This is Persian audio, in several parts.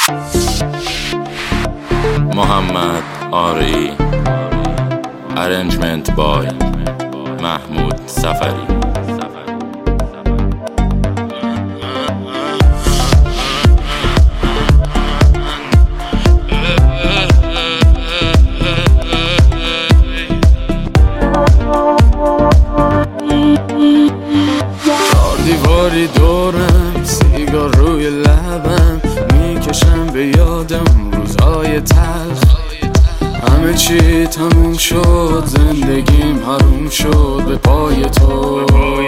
محمد آری. Arrangement by محمود سفری. دیواری دورم، سیگار روی لبم، میکشم به یادم روزهای تلخ. همه چی تموم شد، زندگیم حروم شد به پای تو.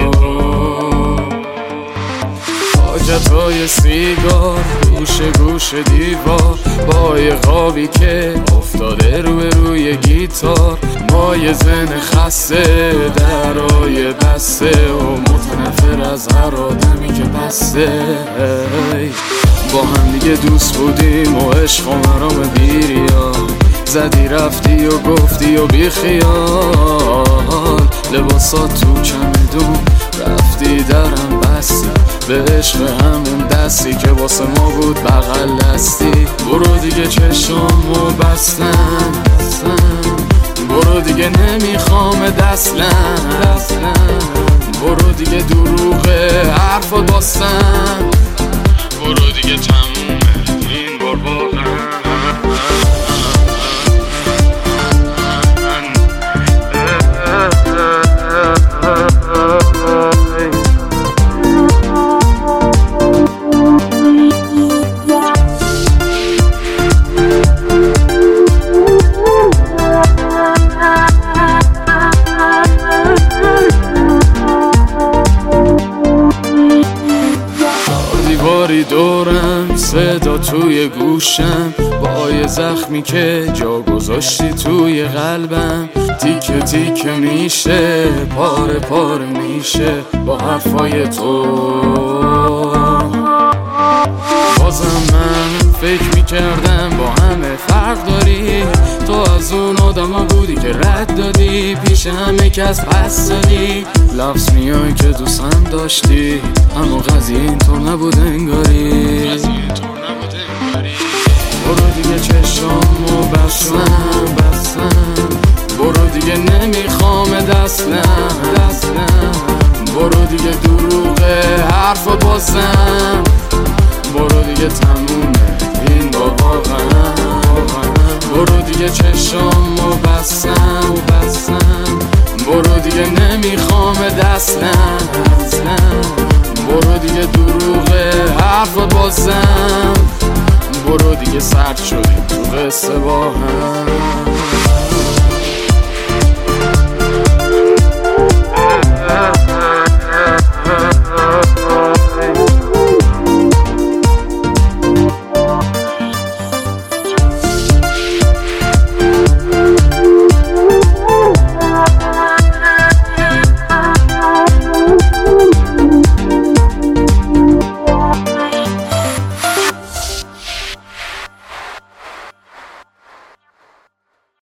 حاجتهای سیگار، گوشه گوشه دیوار، پای خوابی که افتاده روی گیتار. مای زن خسته، درای بسته و متنفر از هر آدمی که بسته. با هم دیگه دوست بودیم و عشق و مرام بیریا، زدی رفتی و گفتی و بی خیال. لباسات تو چمدون رفتی درم بستی، به عشق همون دستی که واسه ما بود بغل دستی. برو دیگه چشمو بستم، برو دیگه نمیخوام دستلم. برو دیگه دروغه حرفات باستم، برو دیگه تمومه این بار واقعا. دیواری دورم، صدا توی گوشم، با یه زخمی که جا گذاشتی توی قلبم. تیکه تیکه میشه، پاره پاره میشه با حرفای تو. بازم من فکر میکردم با همه فرق داری، تو از اون آدم ها بودی که رد دادی، پیش همه کس پس دادی. لفظ میای که دوستم داشتی، اما قضیه اینطور نبود انگاری. برو دیگه چشمو بستم، برو دیگه نمیخوام دستلم. برو دیگه دروغه حرفات بازم، برو دیگه تمومه این بار واقعا. برو دیگه چشمو بستم، برو دیگه نمیخوام دستلم. برو دیگه دروغه حرفات بازم، برو دیگه سرد شدیم تو قصه با هم.